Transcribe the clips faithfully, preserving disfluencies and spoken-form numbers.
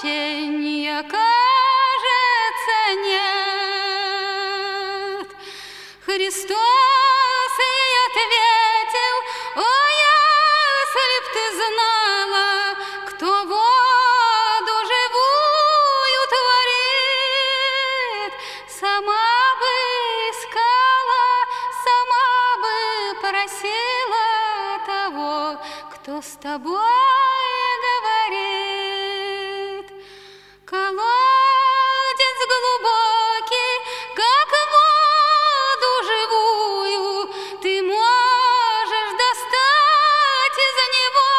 прощения, кажется, нет. Христос ей ответил: о, если б ты знала, кто воду живую творит, сама бы искала, сама бы просила того, кто с тобой говорит. Колодец глубокий, как воду живую, ты можешь достать из него.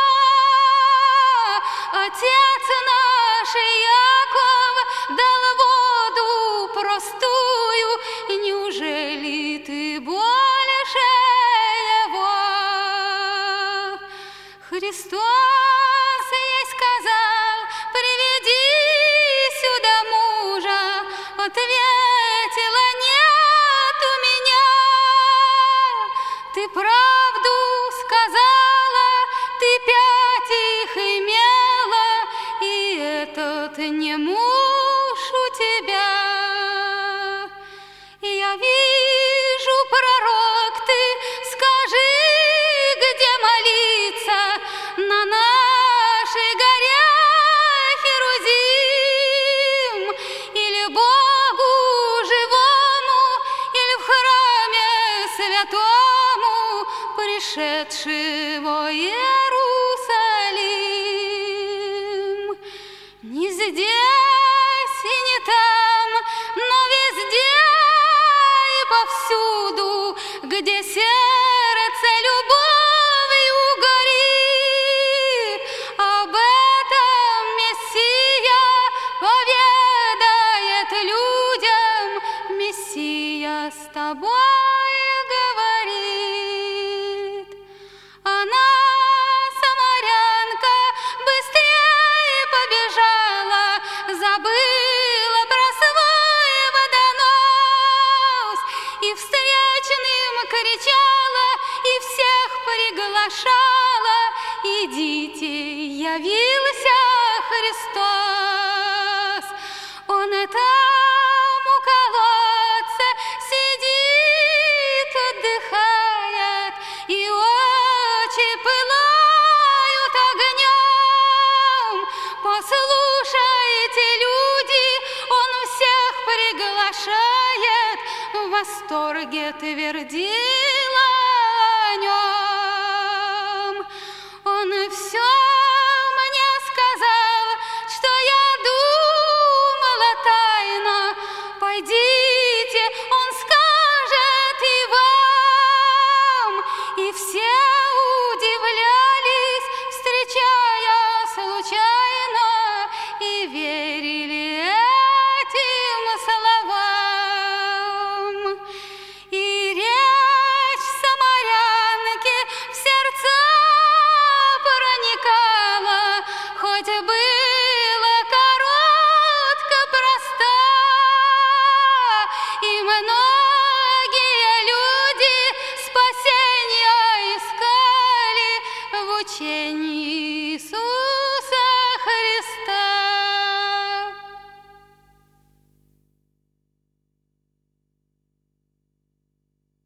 Отец наш Яков дал воду простую, неужели ты больше его? Христос ей сказал: приведи сюда мужа. Ответила: нет у меня. Ты правду сказала, ты пять их имела, и этот не муж у тебя. Я вижу, пророк ты, скажи, где молиться, на нашей горе Херузим, или Богу живому, или в храме святому, пришедшего Иерусалим. Не здесь и не там, но везде и повсюду, где сердце любовью горит, об этом Мессия поведает людям. Мессия с тобой говорит. Она, самарянка, быстрее побежала, забыла про свой водонос, и встречным кричала, и всех приглашала: идите, явился Христос. Он там у колодца сидит, отдыхает, и очи пылают огнем. Послушайте, люди, он всех приглашает, в восторге твердила о нем. Он все